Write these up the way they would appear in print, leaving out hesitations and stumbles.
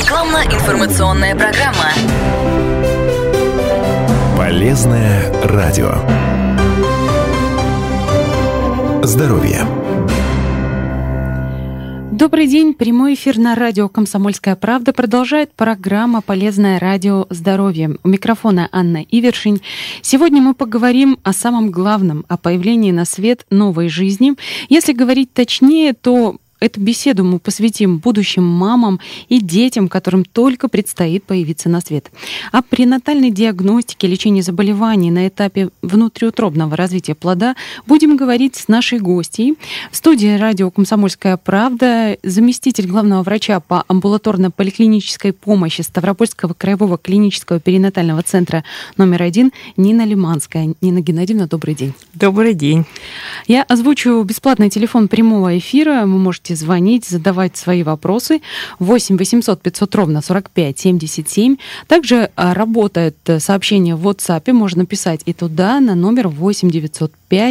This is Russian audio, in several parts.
Рекламно-информационная программа. Полезное радио. Здоровье. Добрый день. Прямой эфир на радио «Комсомольская правда» продолжает программа «Полезное радио. Здоровье». У микрофона Анна Ивершин. Сегодня мы поговорим о самом главном, о появлении на свет новой жизни. Если говорить точнее, то эту беседу мы посвятим будущим мамам и детям, которым только предстоит появиться на свет. О пренатальной диагностике, лечении заболеваний на этапе внутриутробного развития плода будем говорить с нашей гостьей. В студии радио «Комсомольская правда» заместитель главного врача по амбулаторно-поликлинической помощи Ставропольского краевого клинического перинатального центра номер 1 Нина Лиманская. Нина Геннадьевна, добрый день. Добрый день. Я озвучу бесплатный телефон прямого эфира. Вы можете звонить, задавать свои вопросы. 8 800 500 ровно 45 77. Также работает сообщение в WhatsApp. Можно писать и туда на номер 8 905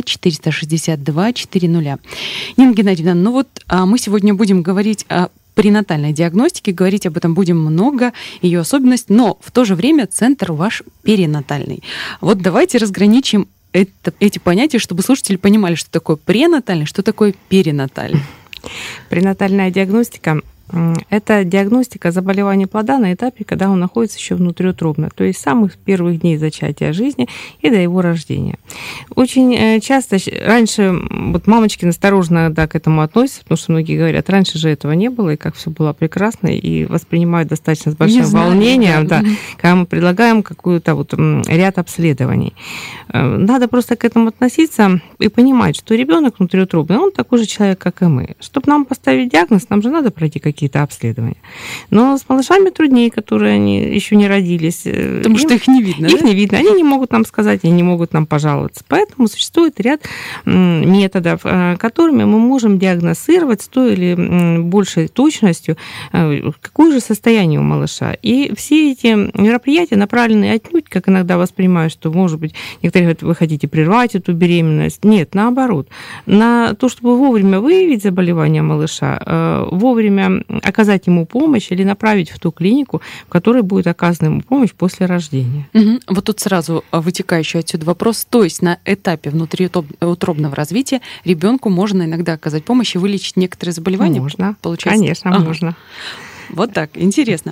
462 400. Нина Геннадьевна, мы сегодня будем говорить о пренатальной диагностике, говорить об этом будем много, ее особенность, но в то же время центр ваш перинатальный. Вот давайте разграничим эти понятия, чтобы слушатели понимали, что такое пренатальный, что такое перинатальный. Пренатальная диагностика – это диагностика заболевания плода на этапе, когда он находится еще внутриутробно, то есть с самых первых дней зачатия жизни и до его рождения. Очень часто раньше мамочки настороженно к этому относятся, потому что многие говорят, раньше же этого не было, и как все было прекрасно, и воспринимают достаточно с большим волнением, когда мы предлагаем какой-то ряд обследований. Надо просто к этому относиться и понимать, что ребенок внутриутробный, он такой же человек, как и мы. Чтобы нам поставить диагноз, нам же надо пройти какие-то обследования. Но с малышами труднее, которые они еще не родились. Потому что их не видно. Их не видно. Они не могут нам сказать, они не могут нам пожаловаться. Поэтому существует ряд методов, которыми мы можем диагностировать с той или большей точностью, какое же состояние у малыша. И все эти мероприятия направлены отнюдь, как иногда воспринимают, что, может быть, некоторые говорят, вы хотите прервать эту беременность. Нет, наоборот. На то, чтобы вовремя выявить заболевание малыша, вовремя оказать ему помощь или направить в ту клинику, в которой будет оказана ему помощь после рождения. Угу. Вот тут сразу вытекающий отсюда вопрос. То есть на этапе внутриутробного развития ребенку можно иногда оказать помощь и вылечить некоторые заболевания? Можно, получается? Конечно, можно. Вот так, интересно.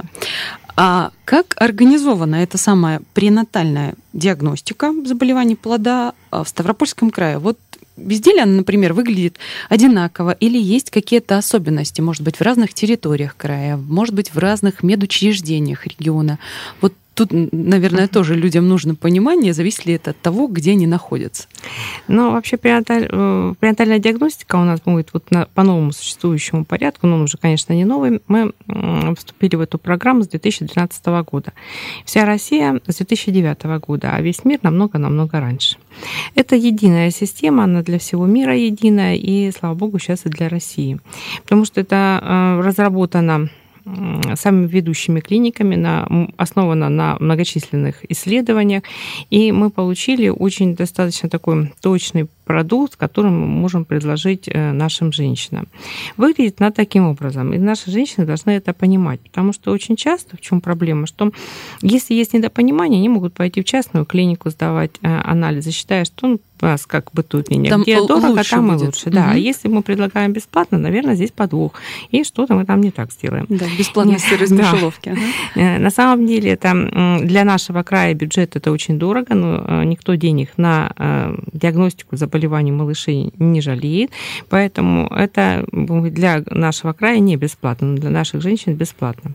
А как организована эта самая пренатальная диагностика заболеваний плода в Ставропольском крае? Вот везде ли она, например, выглядит одинаково или есть какие-то особенности, может быть, в разных территориях края, может быть, в разных медучреждениях региона? Вот тут, наверное, тоже людям нужно понимание, зависит ли это от того, где они находятся. Но вообще пренатальная диагностика у нас будет по новому существующему порядку, но он уже, конечно, не новый. Мы вступили в эту программу с 2012 года. Вся Россия с 2009 года, а весь мир намного-намного раньше. Это единая система, она для всего мира единая, и, слава богу, сейчас и для России. Потому что это разработано самыми ведущими клиниками, основана на многочисленных исследованиях, и мы получили очень достаточно такой точный продукт, который мы можем предложить нашим женщинам. Выглядит она таким образом, и наши женщины должны это понимать, потому что очень часто в чем проблема, что если есть недопонимание, они могут пойти в частную клинику сдавать анализы, считая, что у нас как бытует мнение, там где дорого, там будет. И лучше. Да. А если мы предлагаем бесплатно, наверное, здесь подвох, и что-то мы там не так сделаем. Да, бесплатный сыр из мышеловки. На самом деле это для нашего края бюджет это очень дорого, но никто денег на диагностику заболеваний малышей не жалеет, поэтому это для нашего края не бесплатно, но для наших женщин бесплатно.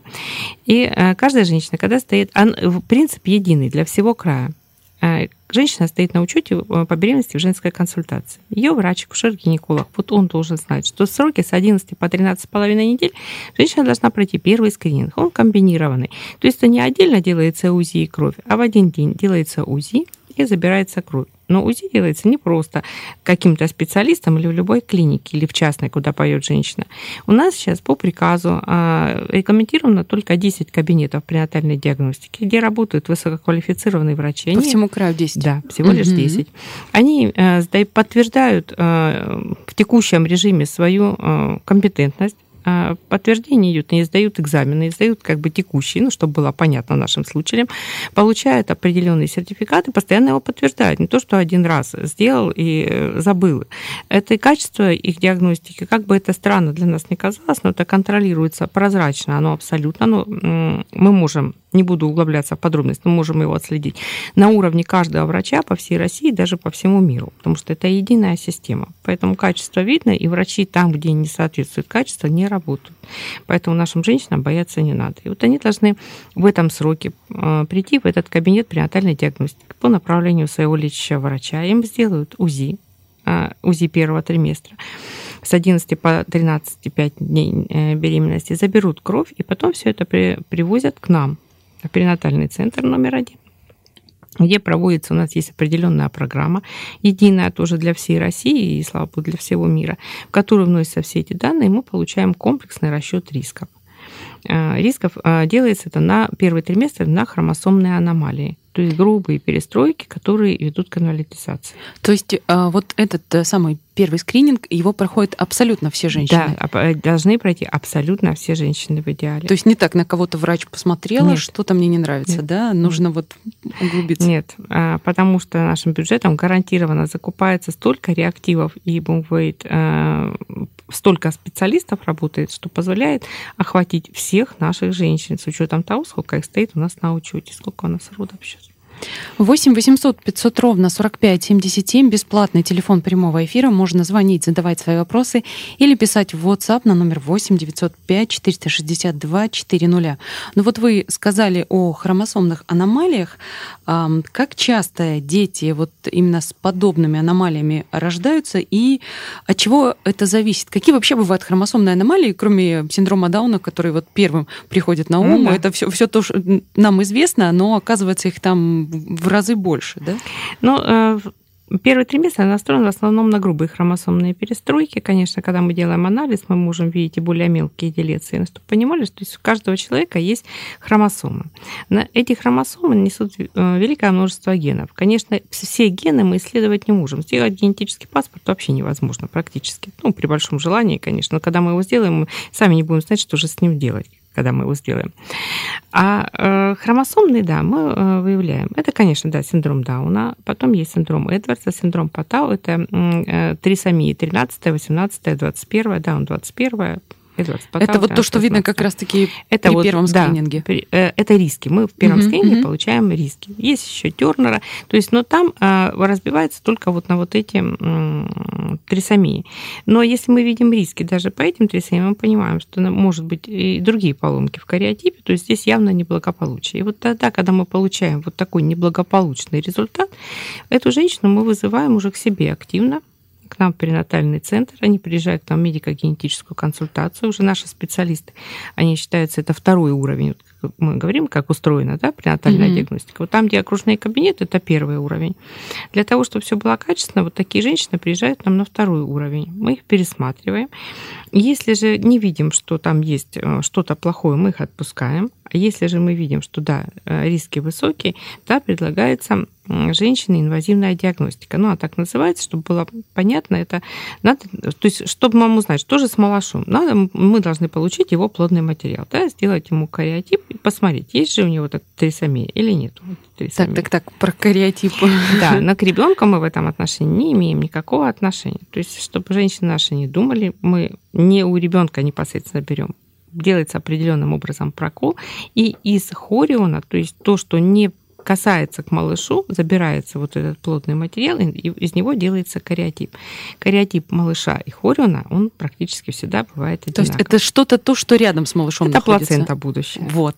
И каждая женщина, когда стоит, принцип единый для всего края. Женщина стоит на учете по беременности в женской консультации. Ее врач, акушер-гинеколог, вот он должен знать, что в сроке с 11 по 13,5 недель женщина должна пройти первый скрининг. Он комбинированный. То есть это не отдельно делается УЗИ и кровь, а в один день делается УЗИ и забирается кровь. Но УЗИ делается не просто каким-то специалистом или в любой клинике, или в частной, куда поет женщина. У нас сейчас по приказу рекомендовано только 10 кабинетов пренатальной диагностики, где работают высококвалифицированные врачи. По всему краю 10? Да, всего лишь 10. Они подтверждают в текущем режиме свою компетентность, подтверждение идет, они сдают экзамены, сдают как бы текущие, чтобы было понятно нашим слушателям, получают определенные сертификаты, постоянно его подтверждают. Не то, что один раз сделал и забыл. Это качество их диагностики, как бы это странно для нас не казалось, но это контролируется прозрачно, оно абсолютно, мы можем, не буду углубляться в подробности, но можем его отследить на уровне каждого врача по всей России, даже по всему миру, потому что это единая система. Поэтому качество видно, и врачи там, где не соответствует качеству, не работают. Поэтому нашим женщинам бояться не надо. И вот они должны в этом сроке прийти в этот кабинет пренатальной диагностики по направлению своего лечащего врача. Им сделают УЗИ первого триместра с 11 по 13,5 дней беременности, заберут кровь, и потом все это привозят к нам в перинатальный центр номер 1, где проводится, у нас есть определенная программа, единая тоже для всей России и, слава богу, для всего мира, в которую вносятся все эти данные, и мы получаем комплексный расчет рисков. Рисков делается это на первый триместр на хромосомные аномалии, то есть грубые перестройки, которые ведут к инвалидизации. То есть вот этот самый первый скрининг, его проходят абсолютно все женщины? Да, должны пройти абсолютно все женщины в идеале. То есть не так, на кого-то врач посмотрела, Нет. что-то мне не нравится, Нет. да? Нужно вот углубиться. Нет, потому что нашим бюджетом гарантированно закупается столько реактивов и бумвейт, столько специалистов работает, что позволяет охватить всех наших женщин с учетом того, сколько их стоит у нас на учете, сколько у нас родов сейчас. 8 800 500 ровно 45 77, бесплатный телефон прямого эфира. Можно звонить, задавать свои вопросы или писать в WhatsApp на номер 8 905 462 400. Ну вот вы сказали о хромосомных аномалиях. Как часто дети вот именно с подобными аномалиями рождаются и от чего это зависит? Какие вообще бывают хромосомные аномалии, кроме синдрома Дауна, который вот первым приходит на ум? Да. Это все то, что нам известно, но оказывается их там в разы больше, да? Ну, первый триместр настроен в основном на грубые хромосомные перестройки. Конечно, когда мы делаем анализ, мы можем видеть и более мелкие делеции. Чтобы понимали, что у каждого человека есть хромосомы. На эти хромосомы несут великое множество генов. Конечно, все гены мы исследовать не можем. Сделать генетический паспорт вообще невозможно практически. Ну, при большом желании, конечно. Но когда мы его сделаем, мы сами не будем знать, что же с ним делать, когда мы его сделаем. А хромосомные, да, мы выявляем. Это, конечно, да, синдром Дауна. Потом есть синдром Эдвардса, синдром Паттау. Это трисомии 13, 18, 21, Даун 21. Это вот то, что видно как раз-таки при первом скрининге. Да, это риски. Мы в первом скрининге получаем риски. Есть еще Тернера, то есть, но там разбивается только вот на вот эти трисомии. Но если мы видим риски даже по этим трисомиям, мы понимаем, что может быть и другие поломки в кариотипе, то есть здесь явно неблагополучие. И вот тогда, когда мы получаем вот такой неблагополучный результат, эту женщину мы вызываем уже к себе активно, к нам в перинатальный центр, они приезжают к нам в медико-генетическую консультацию, уже наши специалисты, они считаются, это второй уровень, вот мы говорим, как устроена, да, пренатальная диагностика. Вот там, где окружные кабинеты, это первый уровень. Для того, чтобы все было качественно, вот такие женщины приезжают к нам на второй уровень. Мы их пересматриваем. Если же не видим, что там есть что-то плохое, мы их отпускаем. А если же мы видим, что да, риски высокие, да, предлагается женщине инвазивная диагностика. Ну, а так называется, чтобы было понятно, это надо, то есть, чтобы нам узнать, что же с малышом, мы должны получить его плодный материал, да, сделать ему кариотип и посмотреть, есть же у него трисомия или нет. Так, про кариотип. Да, но к ребенку мы в этом отношении не имеем никакого отношения. То есть, чтобы женщины наши не думали, мы не у ребенка непосредственно берем. Делается определенным образом прокол, и из хориона, то есть то, что не касается к малышу, забирается вот этот плотный материал, и из него делается кариотип. Кариотип малыша и хориона, он практически всегда бывает одинаковый. То есть это что-то то, что рядом с малышом это находится. плацента будущего. Вот.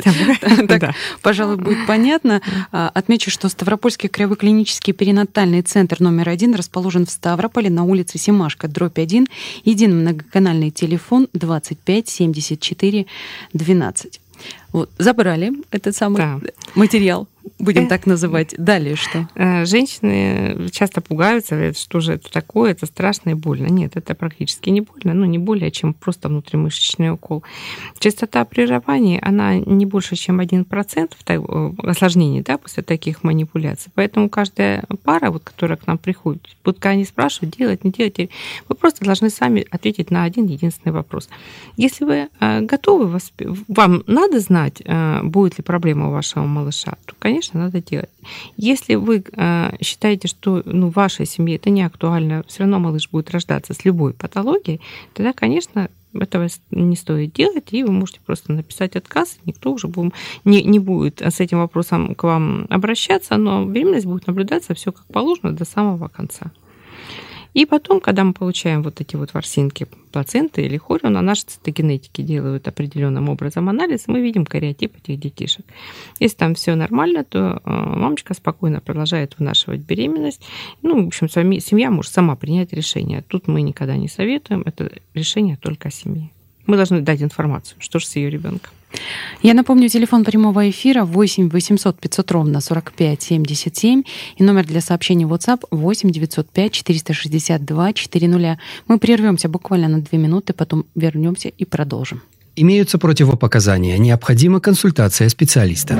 Так, пожалуй, будет понятно. Отмечу, что Ставропольский краевой клинический перинатальный центр номер 1 расположен в Ставрополе на улице Семашко, дробь 1, единый многоканальный телефон 25 74 12. Вот, забрали этот самый материал. будем так называть. Далее что? Женщины часто пугаются, говорят, что же это такое, это страшно и больно. Нет, это практически не больно, не более, чем просто внутримышечный укол. Частота прерываний, она не больше, чем 1% осложнений, да, после таких манипуляций. Поэтому каждая пара, которая к нам приходит, пока они спрашивают, делать, не делать, вы просто должны сами ответить на один единственный вопрос. Если вы готовы, вам надо знать, будет ли проблема у вашего малыша, то, конечно, надо делать. Если вы считаете, что в вашей семье это не актуально, все равно малыш будет рождаться с любой патологией, тогда, конечно, этого не стоит делать, и вы можете просто написать отказ, никто уже не будет с этим вопросом к вам обращаться, но беременность будет наблюдаться все как положено до самого конца. И потом, когда мы получаем эти ворсинки плаценты или хориона, наши цитогенетики делают определенным образом анализ, мы видим кариотип этих детишек. Если там все нормально, то мамочка спокойно продолжает вынашивать беременность. В общем, семья может сама принять решение. Тут мы никогда не советуем, это решение только семьи. Мы должны дать информацию, что же с ее ребенком. Я напомню, телефон прямого эфира 8 800 500 ровно 45 77 и номер для сообщений в WhatsApp 8 905 462 400. Мы прервемся буквально на 2 минуты, потом вернемся и продолжим. Имеются противопоказания. Необходима консультация специалиста.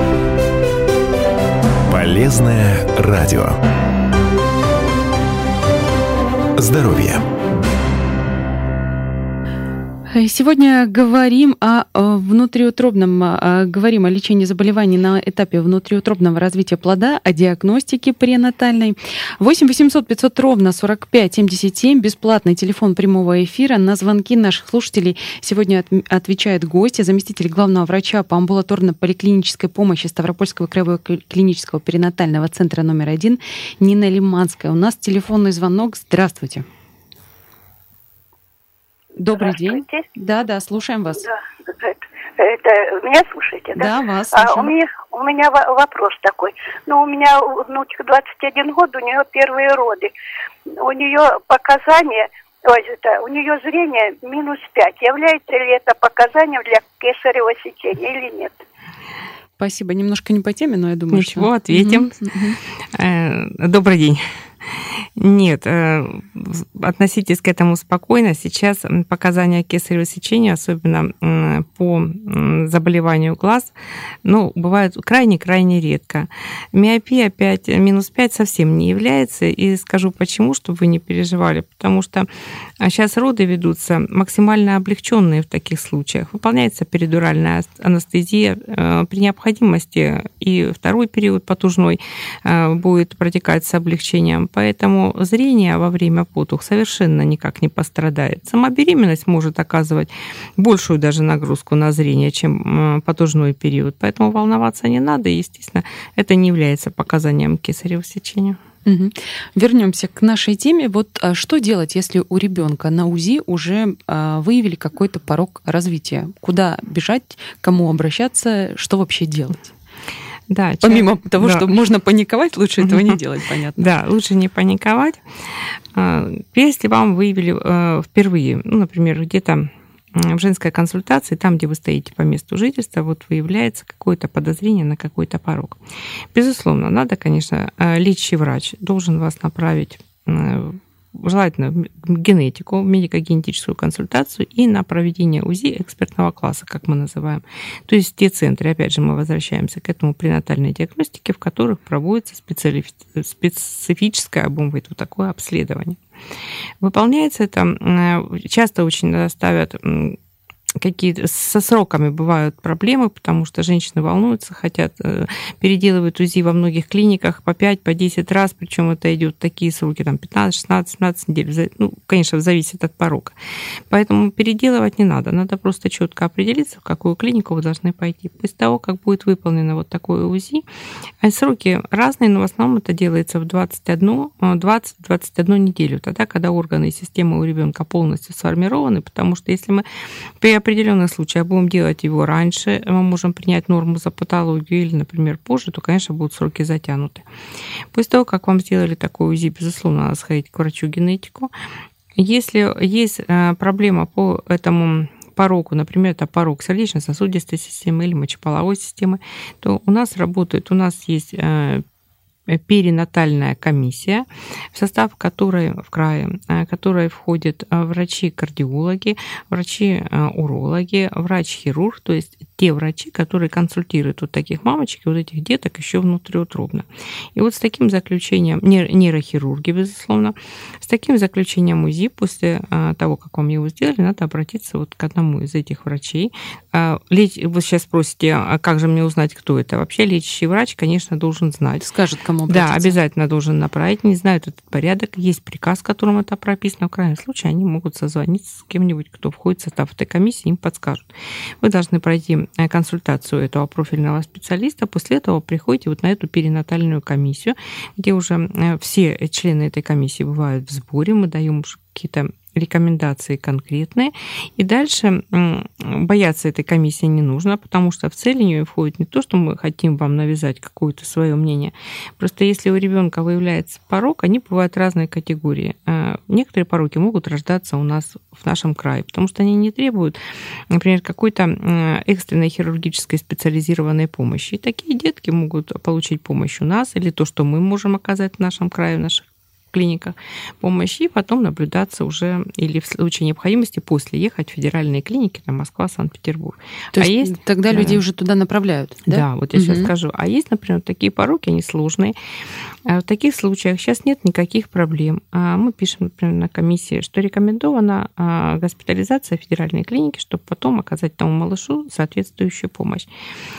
Полезное радио. Здоровье. Сегодня говорим о внутриутробном, говорим о лечении заболеваний на этапе внутриутробного развития плода, о диагностике пренатальной. 8 800 500 ровно 45 77, бесплатный телефон прямого эфира. На звонки наших слушателей сегодня отвечает гость, заместитель главного врача по амбулаторно-поликлинической помощи Ставропольского краевого клинического перинатального центра номер 1 Нина Лиманская. У нас телефонный звонок. Здравствуйте. Добрый день. Да, слушаем вас. Да, это меня слушаете, да? Да, вас слушаем. У меня вопрос такой. У меня внучка 21 год, у нее первые роды. У нее показания, у нее зрение -5. Является ли это показанием для кесарево сечения или нет? Спасибо. Немножко не по теме, но я думаю, Ничего, ответим. Добрый день. Нет, относитесь к этому спокойно. Сейчас показания кесарево сечения, особенно по заболеванию глаз, бывают крайне-крайне редко. Миопия -5 совсем не является. И скажу почему, чтобы вы не переживали. Потому что сейчас роды ведутся максимально облегченные в таких случаях. Выполняется перидуральная анестезия. При необходимости и второй период потужной будет протекать с облегчением. Поэтому зрение во время потух совершенно никак не пострадает. Сама беременность может оказывать большую даже нагрузку на зрение, чем потужной период. Поэтому волноваться не надо. И, естественно, это не является показанием кесарево сечения. Угу. Вернемся к нашей теме. Что делать, если у ребенка на УЗИ уже выявили какой-то порог развития? Куда бежать, кому обращаться, что вообще делать? Да, помимо того, что можно паниковать, лучше этого не делать, понятно. Да, лучше не паниковать. Если вам выявили впервые, например, где-то в женской консультации, там, где вы стоите по месту жительства, выявляется какое-то подозрение на какой-то порог. Безусловно, надо, конечно, лечащий врач должен вас направить желательно генетику, медико-генетическую консультацию и на проведение УЗИ экспертного класса, как мы называем. То есть те центры, опять же, мы возвращаемся к этому пренатальной диагностике, в которых проводится специфическое такое обследование. Выполняется это, часто очень ставят какие-то со сроками бывают проблемы, потому что женщины волнуются, хотят, переделывают УЗИ во многих клиниках по 5, по 10 раз, причем это идет такие сроки, 15, 16, 17 недель. Конечно, зависит от порога. Поэтому переделывать не надо. Надо просто четко определиться, в какую клинику вы должны пойти. После того, как будет выполнено такое УЗИ, сроки разные, но в основном это делается в 20-21 неделю, тогда, когда органы и системы у ребенка полностью сформированы, потому что если мы при определенных случаях будем делать его раньше, мы можем принять норму за патологию или, например, позже, то, конечно, будут сроки затянуты. После того, как вам сделали такое УЗИ, безусловно, надо сходить к врачу-генетику. Если есть проблема по этому пороку, например, это порок сердечно-сосудистой системы или мочеполовой системы, то у нас есть перинатальная комиссия, в состав которой в крае, которой входят врачи-кардиологи, врачи-урологи, врач-хирург, то есть те врачи, которые консультируют вот таких мамочек и вот этих деток еще внутриутробно. И вот с таким заключением, нейрохирурги, безусловно, с таким заключением УЗИ после того, как вам его сделали, надо обратиться вот к одному из этих врачей. Вы сейчас спросите, а как же мне узнать, кто это? Вообще лечащий врач, конечно, должен знать. Скажет, кому обратиться. Да, обязательно должен направить. Не знают этот порядок. Есть приказ, в котором это прописано. В крайнем случае они могут созвониться с кем-нибудь, кто входит в состав этой комиссии, им подскажут. Вы должны пройти консультацию этого профильного специалиста. После этого приходите вот на эту перинатальную комиссию, где уже все члены этой комиссии бывают в сборе. Мы даем какие-то рекомендации конкретные. И дальше бояться этой комиссии не нужно, потому что в цель ее входит не то, что мы хотим вам навязать какое-то свое мнение. Просто если у ребенка выявляется порок, они бывают разной категории. Некоторые пороки могут рождаться у нас в нашем крае, потому что они не требуют, например, какой-то экстренной хирургической специализированной помощи. И такие детки могут получить помощь у нас или то, что мы можем оказать в нашем крае, в наших клиниках помощи, и потом наблюдаться уже, или в случае необходимости после ехать в федеральные клиники, там Москва, Санкт-Петербург. То есть тогда людей уже туда направляют, да? Да, вот я сейчас скажу. А есть, например, такие пороки, они сложные. В таких случаях сейчас нет никаких проблем. Мы пишем, например, на комиссии, что рекомендована госпитализация в федеральной клинике, чтобы потом оказать тому малышу соответствующую помощь.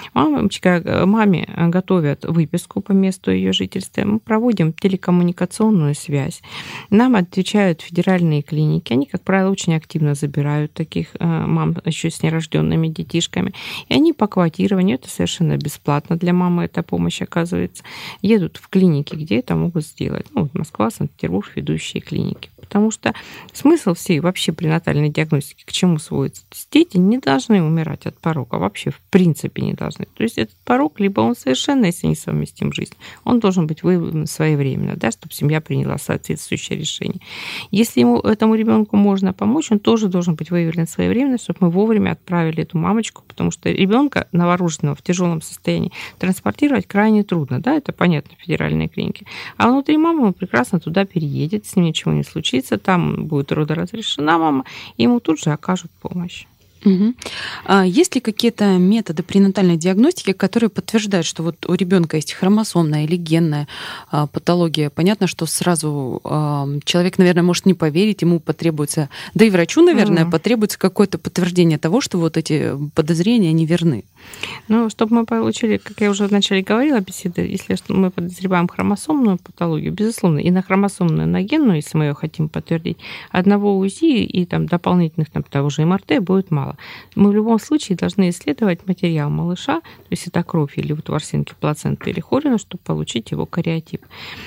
Маме готовят выписку по месту ее жительства. Мы проводим телекоммуникационную связь. Нам отвечают федеральные клиники. Они, как правило, очень активно забирают таких мам еще с нерожденными детишками. И они по квотированию, это совершенно бесплатно для мамы, эта помощь оказывается, едут в клиники, где это могут сделать. Ну, Москва, Санкт-Петербург, ведущие клиники. Потому что смысл всей вообще пренатальной диагностики к чему сводится? Дети не должны умирать от порока, вообще в принципе не должны. То есть этот порок, либо он совершенно, если несовместим с жизнью, он должен быть выявлен своевременно, да, чтобы семья приняла соответствующее решение. Если этому ребенку можно помочь, он тоже должен быть выявлен своевременно, чтобы мы вовремя отправили эту мамочку, потому что ребенка новорожденного в тяжелом состоянии транспортировать крайне трудно, да, это понятно в федеральной клинике. А внутри мамы он прекрасно туда переедет, с ним ничего не случится, там будет родоразрешена мама, и ему тут же окажут помощь. Угу. А есть ли какие-то методы пренатальной диагностики, которые подтверждают, что вот у ребенка есть хромосомная или генная патология? Понятно, что сразу человек, наверное, может не поверить, ему потребуется, да и врачу, наверное, потребуется какое-то подтверждение того, что вот эти подозрения не верны. Ну, чтобы мы получили, как я уже вначале говорила, беседы, если мы подозреваем хромосомную патологию, безусловно, и на хромосомную, и на генную, если мы ее хотим подтвердить, одного УЗИ и там дополнительных там, того же МРТ будет мало. Мы в любом случае должны исследовать материал малыша, то есть это кровь или вот ворсинки плаценты или хорина, чтобы получить его кариотип.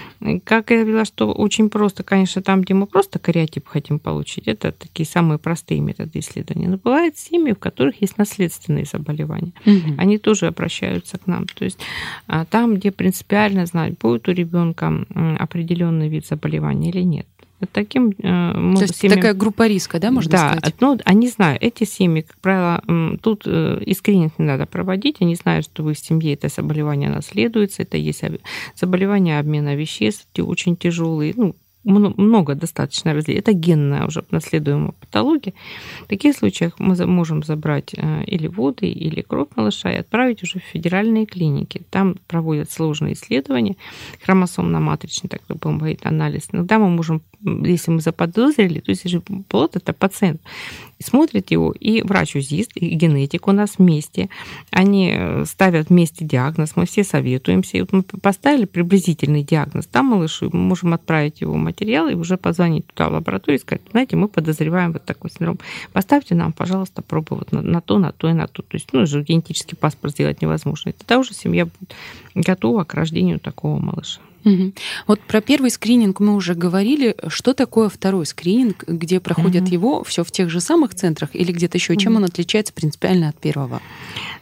Как я говорила, что очень просто, конечно, там, где мы просто кариотип хотим получить, это такие самые простые методы исследования. Но бывают семьи, в которых есть наследственные заболевания. Они тоже обращаются к нам. То есть там, где принципиально знать, будет у ребенка определенный вид заболевания или нет. Таким, то есть семьям... такая группа риска, да, можно сказать? Да, ну, они знают, эти семьи, как правило, тут и скрининг не надо проводить, они знают, что в их семье это заболевание наследуется, это есть заболевание обмена веществ, очень тяжелые, ну, много достаточно различий. Это генная уже наследуемая патология. В таких случаях мы можем забрать или воды, или кровь малыша и отправить уже в федеральные клиники. Там проводят сложные исследования, хромосомно-матричный, так будем говорить, анализ. Иногда мы можем, если мы заподозрили, то есть же плод это пациент, смотрит его и врач-узист, и генетик у нас вместе. Они ставят вместе диагноз, мы все советуемся. И вот мы поставили приблизительный диагноз там малышу, мы можем отправить его материал и уже позвонить туда в лабораторию и сказать, знаете, мы подозреваем вот такой синдром. Поставьте нам, пожалуйста, пробу вот на то и на то. То есть, ну, же генетический паспорт сделать невозможно. И тогда уже семья будет готова к рождению такого малыша. Угу. Вот про первый скрининг мы уже говорили. Что такое второй скрининг, где проходят его все в тех же самых центрах или где-то еще? Чем он отличается принципиально от первого?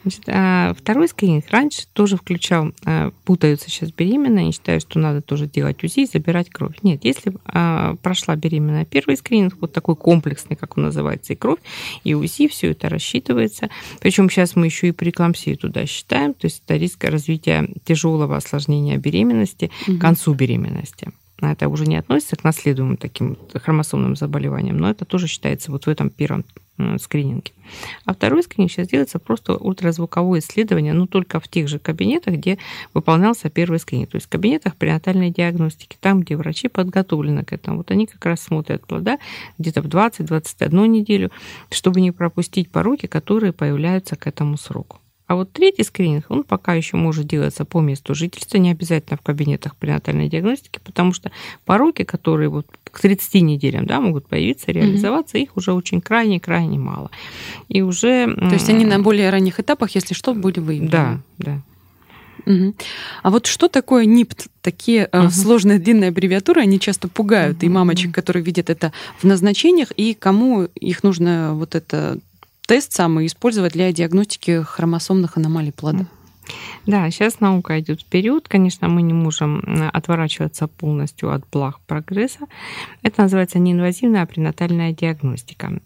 Значит, второй скрининг раньше тоже включал, путаются сейчас беременные, они считают, что надо тоже делать УЗИ и забирать кровь. Нет, если прошла беременная первый скрининг, вот такой комплексный, как он называется, и кровь, и УЗИ, все это рассчитывается. Причем сейчас мы еще и преэклампсию туда считаем, то есть это риск развития тяжелого осложнения беременности к концу беременности. Это уже не относится к наследуемым таким хромосомным заболеваниям, но это тоже считается вот в этом первом скрининге. А второй скрининг сейчас делается просто ультразвуковое исследование, но только в тех же кабинетах, где выполнялся первый скрининг. То есть в кабинетах пренатальной диагностики, там, где врачи подготовлены к этому. Вот они как раз смотрят плода где-то в 20-21 неделю, чтобы не пропустить пороки, которые появляются к этому сроку. А вот третий скрининг, он пока еще может делаться по месту жительства, не обязательно в кабинетах пренатальной диагностики, потому что пороки, которые вот к 30 неделям, да, могут появиться, реализоваться, их уже очень крайне-крайне мало. И уже... То есть они на более ранних этапах, если что, были выявлены? Да, да. А вот что такое НИПТ? Такие сложные длинные аббревиатуры, они часто пугают и мамочек, которые видят это в назначениях, и кому их нужно вот это... тест самый использовать для диагностики хромосомных аномалий плода. Да, сейчас наука идет вперед. Конечно, мы не можем отворачиваться полностью от благ прогресса. Это называется неинвазивная пренатальная диагностика.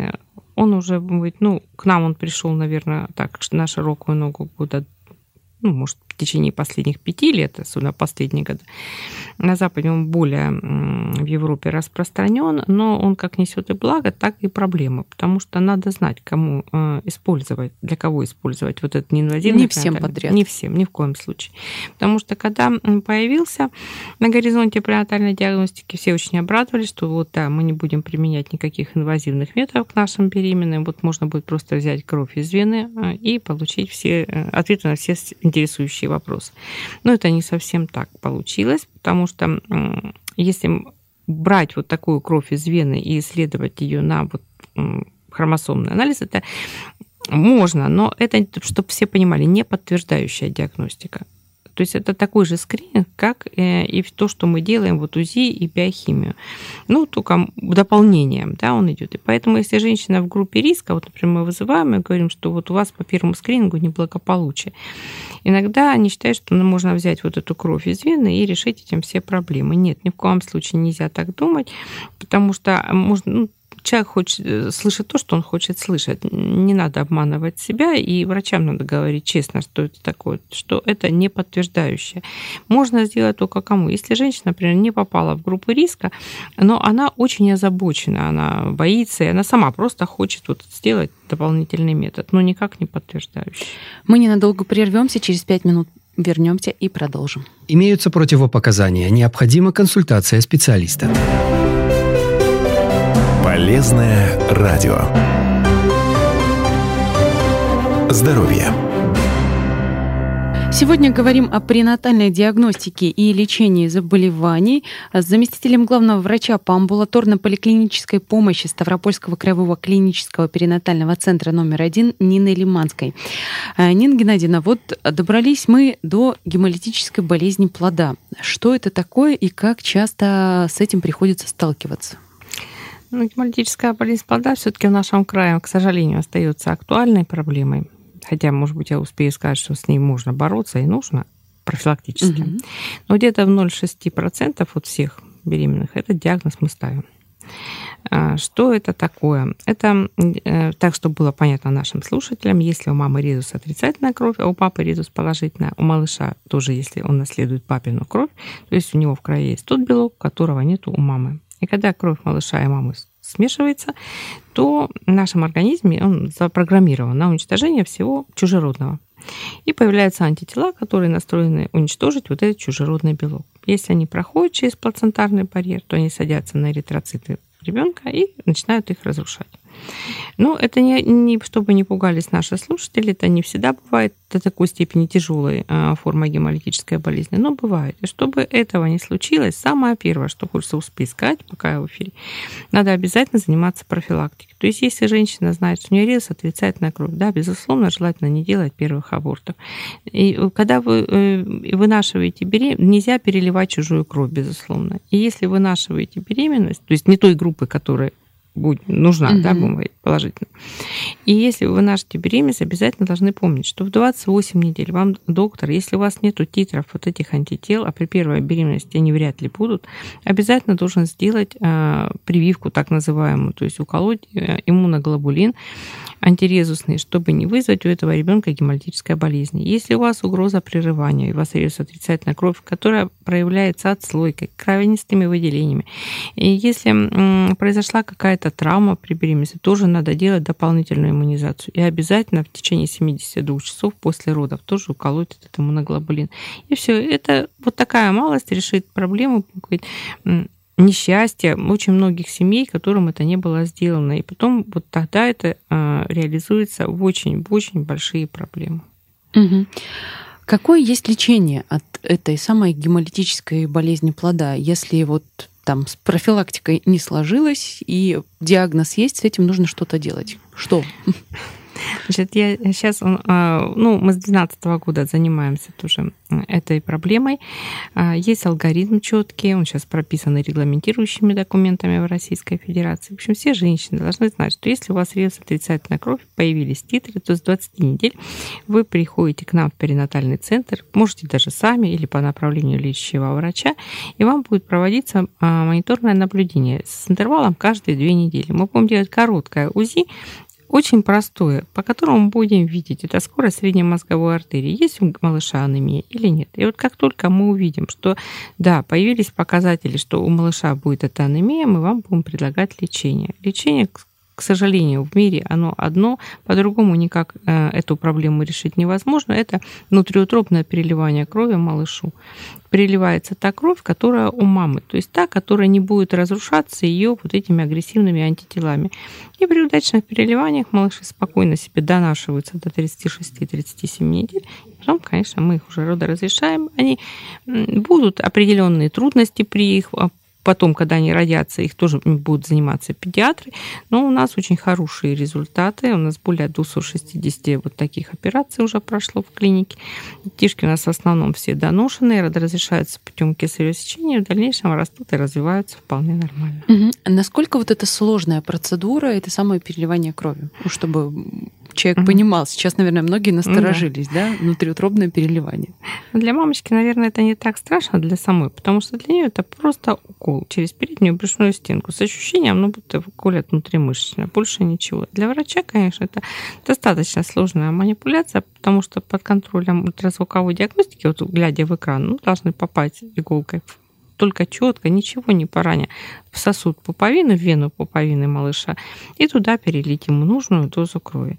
Он уже будет, к нам он пришел, наверное, так на широкую ногу года, может, в течение последних 5 лет, особенно последние годы. На Западе он более в Европе распространен, но он как несет и благо, так и проблемы, потому что надо знать, кому использовать, для кого использовать вот этот неинвазивный. Не всем подряд. Не всем, ни в коем случае. Потому что когда появился на горизонте пренатальной диагностики, все очень обрадовались, что вот да, мы не будем применять никаких инвазивных методов к нашим беременным, вот можно будет просто взять кровь из вены и получить все ответы на все интересующие вопросы. Но это не совсем так получилось, потому что если брать вот такую кровь из вены и исследовать ее на вот хромосомный анализ, это можно, но это, чтобы все понимали, не подтверждающая диагностика. То есть это такой же скрининг, как и то, что мы делаем вот УЗИ и биохимию. Только дополнением, да, он идет. И поэтому, если женщина в группе риска, вот, например, мы вызываем и говорим, что вот у вас по первому скринингу неблагополучие. Иногда они считают, что можно взять вот эту кровь из вены и решить этим все проблемы. Нет, ни в коем случае нельзя так думать, потому что можно... Человек слышит то, что он хочет слышать. Не надо обманывать себя, и врачам надо говорить честно, что это такое, что это не подтверждающее. Можно сделать только кому. Если женщина, например, не попала в группу риска, но она очень озабочена, она боится, и она сама просто хочет вот сделать дополнительный метод, но никак не подтверждающий. Мы ненадолго прервемся, через 5 минут вернемся и продолжим. Имеются противопоказания. Необходима консультация специалиста. Полезное радио. Здоровье. Сегодня говорим о пренатальной диагностике и лечении заболеваний с заместителем главного врача по амбулаторно-поликлинической помощи Ставропольского краевого клинического перинатального центра номер 1 Ниной Лиманской. Нина Геннадьевна, вот добрались мы до гемолитической болезни плода. Что это такое и как часто с этим приходится сталкиваться? Гемолитическая болезнь плода все-таки в нашем крае, к сожалению, остается актуальной проблемой. Хотя, может быть, я успею сказать, что с ней можно бороться и нужно профилактически. Но где-то в 0,6% от всех беременных этот диагноз мы ставим. Что это такое? Это, так, чтобы было понятно нашим слушателям, если у мамы резус отрицательная кровь, а у папы резус положительная, у малыша тоже, если он наследует папину кровь, то есть у него в крови есть тот белок, которого нет у мамы. И когда кровь малыша и мамы смешивается, то в нашем организме он запрограммирован на уничтожение всего чужеродного. И появляются антитела, которые настроены уничтожить вот этот чужеродный белок. Если они проходят через плацентарный барьер, то они садятся на эритроциты ребенка и начинают их разрушать. Но это не чтобы не пугались наши слушатели, это не всегда бывает до такой степени тяжелой форма гемолитической болезни, но бывает. И чтобы этого не случилось, самое первое, что хочется успеть сказать, пока я в эфире, надо обязательно заниматься профилактикой. То есть если женщина знает, что у нее резус отрицательная кровь, да, безусловно, желательно не делать первых абортов. И когда вы вынашиваете беременность, нельзя переливать чужую кровь, безусловно. И если вынашиваете беременность, то есть не той группы, которая нужна, да, будем говорить положительно. И если вы вынашиваете беременность, обязательно должны помнить, что в 28 недель вам доктор, если у вас нету титров вот этих антител, а при первой беременности они вряд ли будут, обязательно должен сделать прививку так называемую, то есть уколоть иммуноглобулин антирезусный, чтобы не вызвать у этого ребенка гемолитической болезни. Если у вас угроза прерывания, и у вас режется отрицательная кровь, которая проявляется отслойкой, кровянистыми выделениями, и если произошла какая-то травма при беременности, тоже надо делать дополнительную иммунизацию. И обязательно в течение 72 часов после родов тоже уколоть этот иммуноглобулин. И все. Это вот такая малость решит проблему несчастья очень многих семей, которым это не было сделано. И потом вот тогда это реализуется в очень большие проблемы. Угу. Какое есть лечение от этой самой гемолитической болезни плода, если вот там с профилактикой не сложилось, и диагноз есть, с этим нужно что-то делать? Что? Значит, я сейчас, мы с 2012 года занимаемся тоже этой проблемой. Есть алгоритм четкий, он сейчас прописан регламентирующими документами в Российской Федерации. В общем, все женщины должны знать, что если у вас режется отрицательная кровь, появились титры, то с 20 недель вы приходите к нам в перинатальный центр, можете даже сами или по направлению лечащего врача, и вам будет проводиться мониторное наблюдение с интервалом каждые 2 недели. Мы будем делать короткое УЗИ, очень простое, по которому мы будем видеть, это скорость средней мозговой артерии, есть у малыша анемия или нет. И вот как только мы увидим, что да, появились показатели, что у малыша будет эта анемия, мы вам будем предлагать лечение. Лечение, к сожалению, в мире оно одно, по-другому никак эту проблему решить невозможно. Это внутриутробное переливание крови малышу. Переливается та кровь, которая у мамы, то есть та, которая не будет разрушаться ее вот этими агрессивными антителами. И при удачных переливаниях малыши спокойно себе донашиваются до 36-37 недель. И потом, конечно, мы их уже родоразрешаем. Они будут определенные трудности при их потом, когда они родятся, их тоже будут заниматься педиатры, но у нас очень хорошие результаты. У нас более 260 вот таких операций уже прошло в клинике. Детишки у нас в основном все доношенные, разрешаются путем кесарево сечения, в дальнейшем растут и развиваются вполне нормально. Угу. Насколько вот эта сложная процедура, это самое переливание крови, чтобы человек понимал, сейчас, наверное, многие насторожились, да, внутриутробное переливание. Для мамочки, наверное, это не так страшно для самой, потому что для нее это просто укол через переднюю брюшную стенку с ощущением, будто колят внутримышечно, больше ничего. Для врача, конечно, это достаточно сложная манипуляция, потому что под контролем ультразвуковой диагностики, вот глядя в экран, должны попасть иголкой только четко, ничего не пораня, в сосуд пуповины, в вену пуповины малыша, и туда перелить ему нужную дозу крови.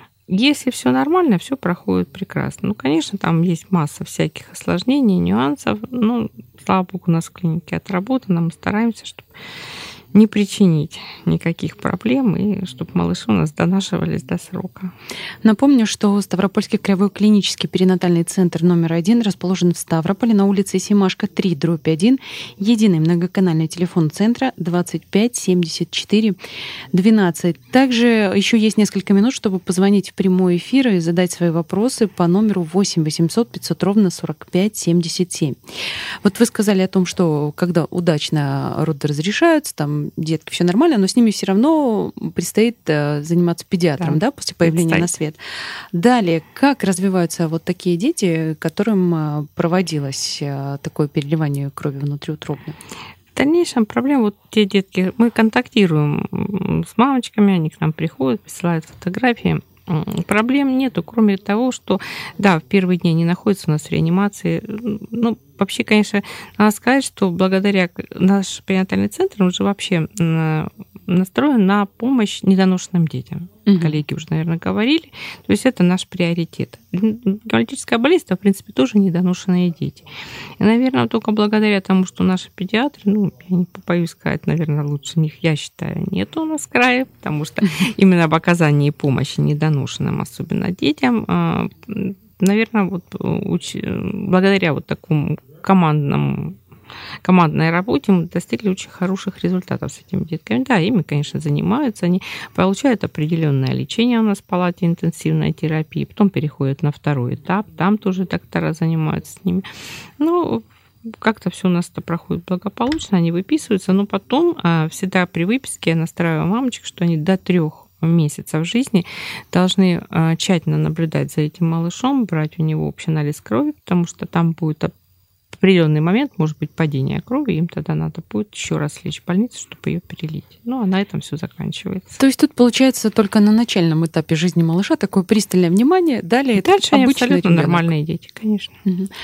Если все нормально, все проходит прекрасно. Конечно, там есть масса всяких осложнений, нюансов, но, слава богу, у нас в клинике отработано, мы стараемся, чтобы не причинить никаких проблем и чтобы малыши у нас донашивались до срока. Напомню, что Ставропольский краевой клинический перинатальный центр номер 1 расположен в Ставрополе на улице Семашко 3/1, единый многоканальный телефон центра 25 74 12. Также еще есть несколько минут, чтобы позвонить в прямой эфир и задать свои вопросы по номеру 8 800 500 ровно 45 77. Вот вы сказали о том, что когда удачно роды разрешаются, там детки, все нормально, но с ними все равно предстоит заниматься педиатром, да, после появления на свет. Далее, как развиваются вот такие дети, которым проводилось такое переливание крови внутриутробно? В дальнейшем проблема, вот те детки, мы контактируем с мамочками, они к нам приходят, присылают фотографии. Проблем нету, кроме того, что, да, в первые дни они находятся у нас в реанимации. Вообще, конечно, надо сказать, что благодаря наш перинатальный центр, он же вообще настроен на помощь недоношенным детям. Коллеги уже, наверное, говорили. То есть это наш приоритет. Гемолитическая болезнь, это, в принципе, тоже недоношенные дети. И, наверное, только благодаря тому, что наши педиатры, я не побоюсь сказать, наверное, лучше них, я считаю, нет у нас в крае, потому что именно об оказании помощи недоношенным, особенно детям, наверное, благодаря такому командной работе мы достигли очень хороших результатов с этими детками. Да, ими, конечно, занимаются, они получают определенное лечение у нас в палате интенсивной терапии, потом переходят на второй этап, там тоже доктора занимаются с ними. как-то все у нас это проходит благополучно, они выписываются, но потом всегда при выписке я настраиваю мамочек, что они до 3 месяцев жизни должны тщательно наблюдать за этим малышом, брать у него общий анализ крови, потому что там будет определенный момент, может быть, падение крови, им тогда надо будет еще раз лечь в больницу, чтобы ее перелить. Ну, а на этом все заканчивается. То есть тут получается только на начальном этапе жизни малыша такое пристальное внимание, далее это дальше они обычный абсолютно ребенок. Нормальные дети, конечно.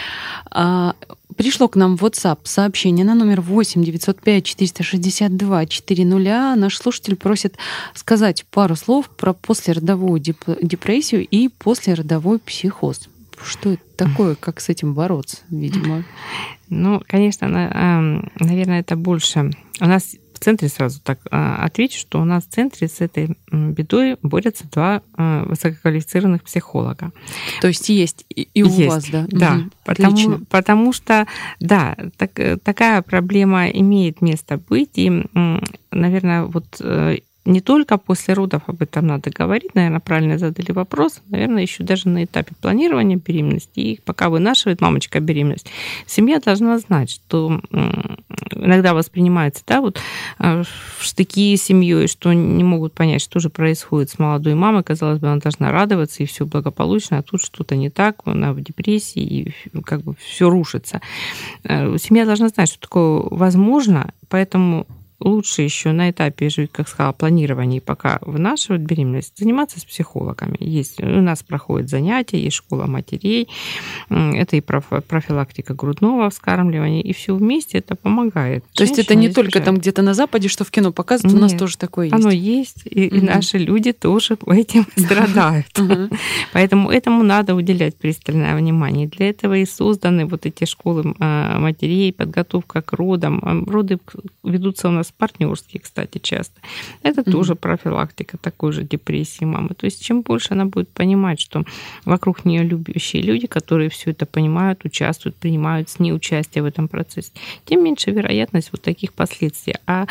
Пришло к нам в WhatsApp сообщение на номер 8 905 462 400. Наш слушатель просит сказать пару слов про послеродовую депрессию и послеродовой психоз. Что это такое, как с этим бороться, видимо? Ну, конечно, наверное, это больше... У нас в центре сразу так отвечу, что у нас в центре с этой бедой борются 2 высококвалифицированных психолога. То есть есть и у вас, да? Да, потому что, да, такая проблема имеет место быть, и, наверное, вот... Не только после родов об этом надо говорить, наверное, правильно задали вопрос, наверное, еще даже на этапе планирования беременности, и пока вынашивает мамочка беременность, семья должна знать, что иногда воспринимается, да, вот в штыки семьей, что не могут понять, что же происходит с молодой мамой, казалось бы, она должна радоваться, и все благополучно, а тут что-то не так, она в депрессии, и как бы все рушится. Семья должна знать, что такое возможно, поэтому лучше еще на этапе, как сказала, планирования, пока вынашивают беременность, заниматься с психологами. У нас проходят занятия, есть школа матерей, это и профилактика грудного вскармливания, и все вместе это помогает. То есть это не только там где-то на Западе, что в кино показывают, у нас тоже такое есть. Оно есть, и наши люди тоже этим страдают. Поэтому этому надо уделять пристальное внимание. Для этого и созданы вот эти школы матерей, подготовка к родам. Роды ведутся у нас партнерские, кстати, часто. Это тоже профилактика такой же депрессии мамы. То есть чем больше она будет понимать, что вокруг нее любящие люди, которые все это понимают, участвуют, принимают с ней участие в этом процессе, тем меньше вероятность вот таких последствий.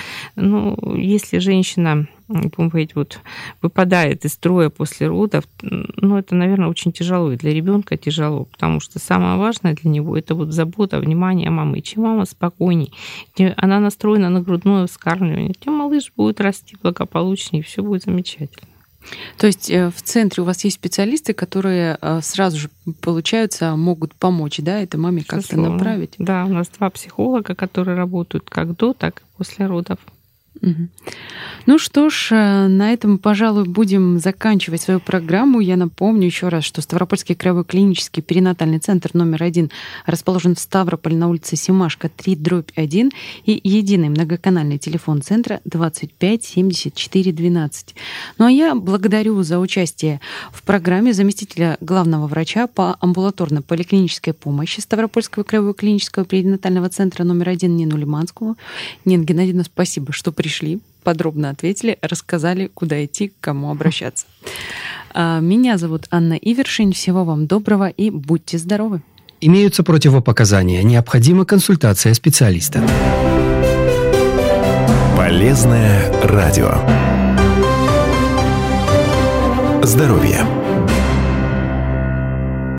Если женщина, будем говорить, вот выпадает из строя после родов, это, наверное, очень тяжело. И для ребенка тяжело, потому что самое важное для него это вот забота, внимание мамы. И чем мама спокойней, она настроена на грудное вскармливание, тем малыш будет расти благополучнее, и все будет замечательно. То есть в центре у вас есть специалисты, которые сразу же, получается, могут помочь, да, этой маме как-то направить? Да, у нас 2 психолога, которые работают как до, так и после родов. Ну что ж, на этом, пожалуй, будем заканчивать свою программу. Я напомню еще раз, что Ставропольский краевой клинический перинатальный центр номер 1 расположен в Ставрополе на улице Семашко, 3/1 и единый многоканальный телефон центра 25 74 12. Ну а я благодарю за участие в программе заместителя главного врача по амбулаторно-поликлинической помощи Ставропольского краевого клинического перинатального центра номер 1 Нину Лиманскую. Нина Геннадьевна, спасибо, что пришли, подробно ответили, рассказали, куда идти, к кому обращаться. Меня зовут Анна Ивершин. Всего вам доброго и будьте здоровы. Имеются противопоказания. Необходима консультация специалиста. Полезное радио. Здоровье.